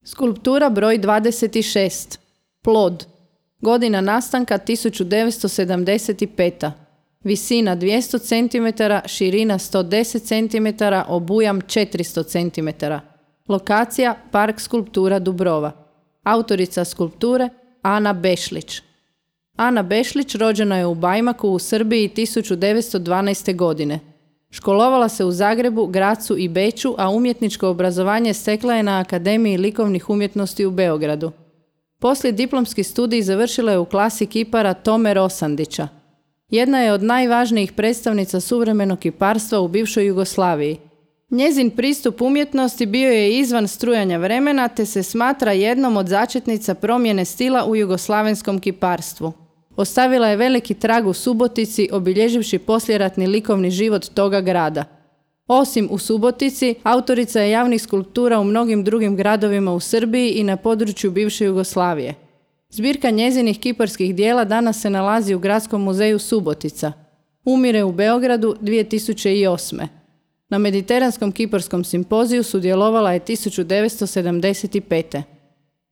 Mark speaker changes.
Speaker 1: Skulptura broj 26. Plod. Godina nastanka 1975. Visina 200 cm, širina 110 cm, obujam 400 cm. Lokacija Park skulptura Dubrova. Autorica skulpture Ana Bešlić. Ana Bešlić rođena je u Bajmaku u Srbiji 1912. godine. Školovala se u Zagrebu, Grazu i Beču, a umjetničko obrazovanje stekla je na Akademiji likovnih umjetnosti u Beogradu. Poslije diplomski studij završila je u klasi kipara Tome Rosandića. Jedna je od najvažnijih predstavnica suvremenog kiparstva u bivšoj Jugoslaviji. Njezin pristup umjetnosti bio je izvan strujanja vremena, te se smatra jednom od začetnica promjene stila u jugoslavenskom kiparstvu. Ostavila je veliki trag u Subotici, obilježivši poslijeratni likovni život toga grada. Osim u Subotici, autorica je javnih skulptura u mnogim drugim gradovima u Srbiji i na području bivše Jugoslavije. Zbirka njezinih kiparskih dijela danas se nalazi u Gradskom muzeju Subotica. Umire u Beogradu 2008. Na Mediteranskom kiparskom simpoziju sudjelovala je 1975.